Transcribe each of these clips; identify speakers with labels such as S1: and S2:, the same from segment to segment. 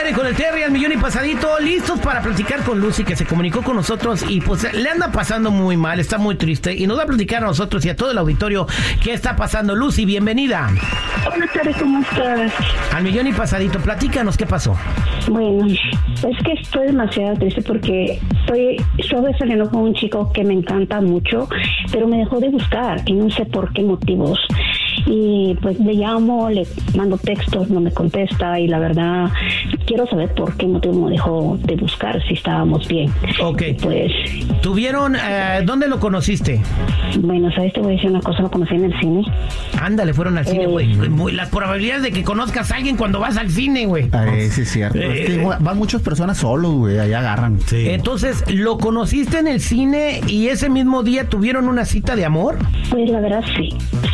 S1: aire con el Terry, al millón y pasadito, listos para platicar con Lucy, que se comunicó con nosotros y pues le anda pasando muy mal, está muy triste y nos va a platicar a nosotros y a todo el auditorio qué está pasando. Lucy, bienvenida.
S2: Hola, Terry, ¿cómo estás?
S1: Al millón y pasadito, platícanos qué pasó.
S2: Bueno, es que estoy demasiado triste porque estoy saliendo con un chico que me encanta mucho, pero me dejó de buscar y no sé por qué motivos. Y pues le llamo, le mando textos, no me contesta y la verdad quiero saber por qué motivo me dejó de buscar, si estábamos bien.
S1: Ok.
S2: Y pues...
S1: ¿Tuvieron, dónde lo conociste?
S2: Bueno, ¿sabes? Te voy a decir una cosa, lo conocí en el cine.
S1: Ándale, fueron al cine, güey. Las probabilidades de que conozcas a alguien cuando vas al cine, güey.
S3: Sí, es cierto. Es que van muchas personas solos, güey, allá agarran.
S1: Sí. Entonces, ¿lo conociste en el cine y ese mismo día tuvieron una cita de amor?
S2: Pues la verdad sí.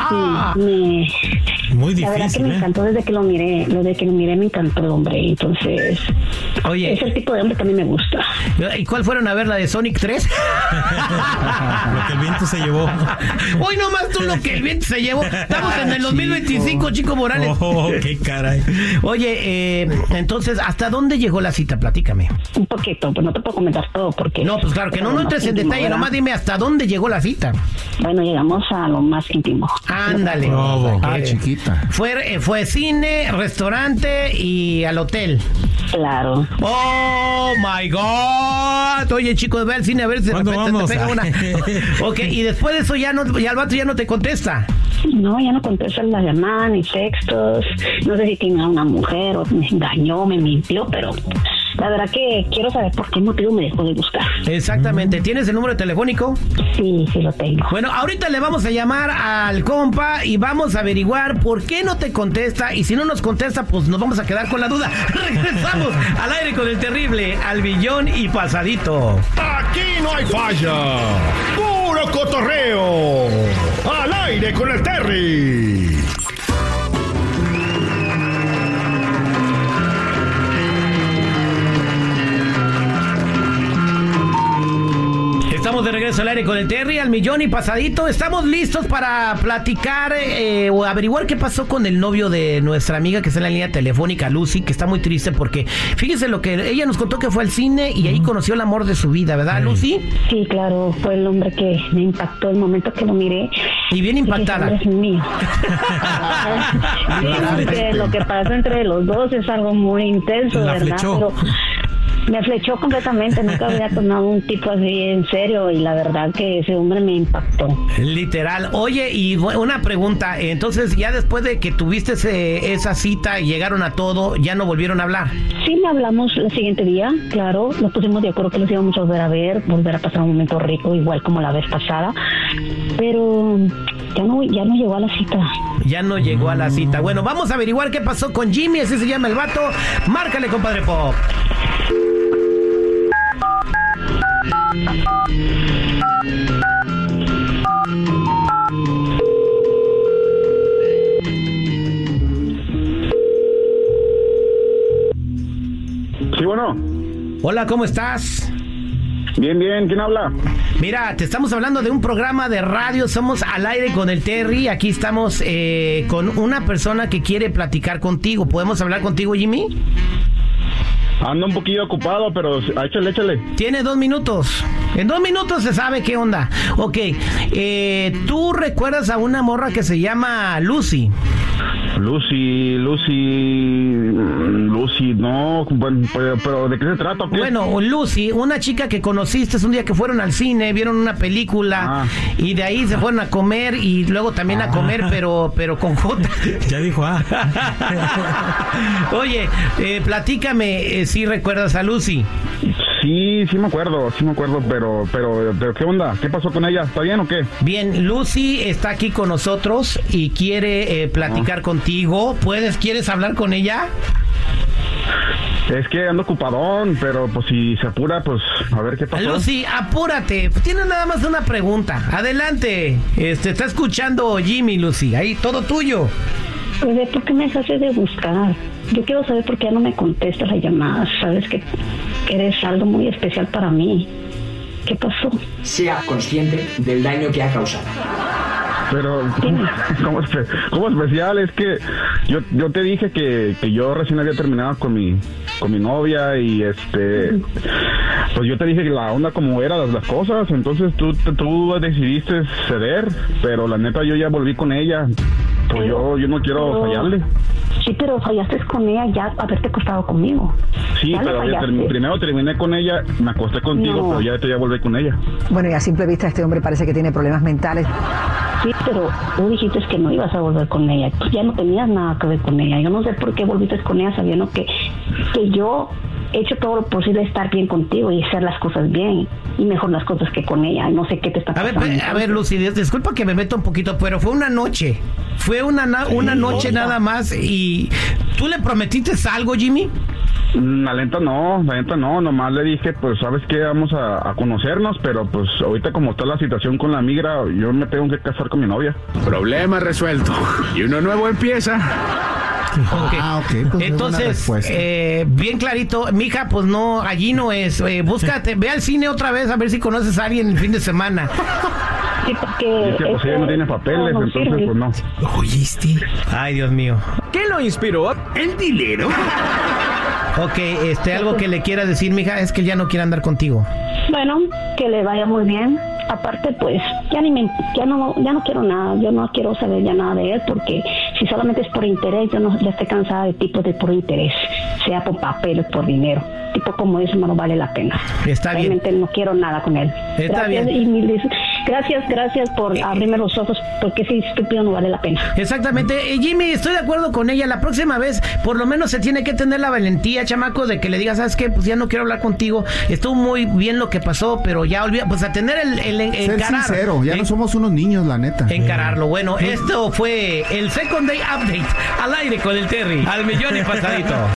S4: Muy difícil,
S2: la verdad que me encantó desde que lo miré. Me encantó el hombre. Entonces,
S1: oye,
S2: ese tipo de hombre también me gusta.
S1: ¿Y cuál fueron a ver, la de Sonic 3?
S4: Lo que el viento se llevó.
S1: Hoy nomás tú lo que el viento se llevó. Estamos en el 2025, Chico Morales.
S4: Oh, qué caray.
S1: Oye, entonces, ¿hasta dónde llegó la cita? Platícame.
S2: Un poquito, pues no te puedo comentar todo porque...
S1: No, pues claro, que no entres en detalle,
S2: ¿verdad?
S1: Nomás dime hasta dónde llegó la cita.
S2: Bueno, llegamos a lo más íntimo.
S1: Ándale.
S3: Chiquita.
S1: Fue cine, restaurante y al hotel.
S2: Claro.
S1: ¡Oh, my God! Oye, chicos, ve al cine a ver si de
S4: ¿Cuándo
S1: repente
S4: vamos?
S1: te pega una. Ok, y después de eso ya el vato ya no te contesta.
S2: No, ya no contestan las llamadas ni textos. No sé si tiene a una mujer o me engañó, me mintió, pero la verdad que quiero saber por qué motivo me dejó de buscar.
S1: Exactamente. ¿Tienes el número telefónico?
S2: Sí, sí lo tengo.
S1: Bueno, ahorita le vamos a llamar al compa y vamos a averiguar por qué no te contesta. Y si no nos contesta, pues nos vamos a quedar con la duda. Regresamos al aire con el terrible, al millón y pasadito.
S5: Aquí no hay falla. Puro cotorreo. Al aire con el Terry.
S1: Estamos de regreso al aire con el Terry, al millón y pasadito. Estamos listos para platicar o averiguar qué pasó con el novio de nuestra amiga que está en la línea telefónica, Lucy, que está muy triste porque fíjese lo que ella nos contó, que fue al cine y ahí conoció el amor de su vida, ¿verdad, Lucy?
S2: Sí, claro, fue el hombre que me impactó el momento que lo miré.
S1: Y bien impactada.
S2: Es mío. Lo que pasa entre los dos es algo muy intenso,
S4: La
S2: ¿verdad?
S4: flechó.
S2: Pero me flechó completamente, nunca había tomado un tipo así en serio y la verdad que ese hombre me impactó.
S1: Literal. Oye, y una pregunta, entonces ya después de que tuviste esa cita y llegaron a todo, ¿ya no volvieron a hablar?
S2: Sí, me hablamos el siguiente día, claro, nos pusimos de acuerdo que nos íbamos a volver a pasar un momento rico, igual como la vez pasada, pero ya no llegó a la cita.
S1: Ya no llegó a la cita. Bueno, vamos a averiguar qué pasó con Jimmy, así se llama el vato. Márcale, compadre Pop.
S6: Sí, bueno.
S1: Hola, ¿cómo estás?
S6: Bien, ¿quién habla?
S1: Mira, te estamos hablando de un programa de radio, somos Al Aire con el Terry, aquí estamos con una persona que quiere platicar contigo. ¿Podemos hablar contigo, Jimmy?
S6: Ando un poquillo ocupado, pero échale.
S1: Tiene 2 minutos. En 2 minutos se sabe qué onda. Ok, ¿tú recuerdas a una morra que se llama Lucy?
S6: Lucy, no, bueno, pero ¿de qué se trata? ¿Qué?
S1: Bueno, Lucy, una chica que conociste un día que fueron al cine, vieron una película y de ahí se fueron a comer y luego también a comer, pero con J.
S4: Ya dijo,
S1: Oye, platícame si recuerdas a Lucy.
S6: Sí me acuerdo, pero ¿qué onda? ¿Qué pasó con ella? ¿Está bien o qué?
S1: Bien, Lucy está aquí con nosotros y quiere platicar contigo. ¿Quieres hablar con ella?
S6: Es que ando ocupadón, pero pues si se apura, pues a ver qué pasa.
S1: Lucy, apúrate. Tienes nada más una pregunta. Adelante. Está escuchando Jimmy, Lucy. Ahí, todo tuyo.
S2: Oye, ¿por qué me dejaste de buscar? Yo quiero saber por qué ya no me contestas las llamadas. Sabes que eres algo muy especial para mí. ¿Qué pasó?
S7: Sea consciente del daño que ha causado.
S6: Pero, ¿cómo especial? Es que yo te dije que yo recién había terminado con mi novia y pues yo te dije que la onda como eran las cosas, entonces tú decidiste ceder, pero la neta yo ya volví con ella, pues yo no quiero fallarle.
S2: Sí, pero fallaste con ella ya haberte acostado conmigo.
S6: Sí,
S2: ya
S6: pero primero terminé con ella, me acosté contigo, pero ya volví con ella.
S7: Bueno, y a simple vista este hombre parece que tiene problemas mentales.
S2: Sí, pero tú dijiste que no ibas a volver con ella. Pues ya no tenías nada que ver con ella. Yo no sé por qué volviste con ella sabiendo que yo he hecho todo lo posible de estar bien contigo y hacer las cosas bien. Y mejor las cosas que con ella. No sé qué te está pasando.
S1: A ver, Lucy, disculpa que me meto un poquito, pero fue una noche. Fue una noche nada más. ¿Y tú le prometiste algo, Jimmy?
S6: La neta no, nomás le dije, pues, ¿sabes qué? Vamos a conocernos, pero pues ahorita como está la situación con la migra, yo me tengo que casar con mi novia.
S5: Problema resuelto. Y uno nuevo empieza.
S1: Okay.
S3: Pues
S1: entonces, bien clarito, mija, pues no, allí no es. Búscate, ve al cine otra vez a ver si conoces a alguien el fin de semana.
S2: Sí, porque
S6: es que pues ella no tiene papeles,
S2: no
S6: entonces
S2: sirve.
S6: pues no.
S1: ¿Oíste? Ay, Dios mío.
S5: ¿Qué lo inspiró? El dinero.
S1: Ok, algo que le quieras decir, mija, es que él ya no quiere andar contigo.
S2: Bueno, que le vaya muy bien. Aparte, pues, ya no quiero nada. Yo no quiero saber ya nada de él, porque si solamente es por interés, ya estoy cansada de tipos de por interés, sea por papeles, por dinero. Tipo como eso no vale la pena.
S1: Está bien.
S2: Realmente no quiero nada con él.
S1: Está
S2: gracias,
S1: bien.
S2: Gracias por abrirme los ojos, porque ese estúpido no vale la pena.
S1: Exactamente. Jimmy, estoy de acuerdo con ella. La próxima vez, por lo menos se tiene que tener la valentía, chamaco, de que le digas, ¿sabes qué? Pues ya no quiero hablar contigo. Estuvo muy bien lo que pasó, pero ya olvida, pues a tener el
S3: ser
S1: encarar.
S3: sincero, ya no somos unos niños, la neta.
S1: Encararlo. Bueno, esto fue el Second Day Update al aire con el Terry. Al millón y pasadito.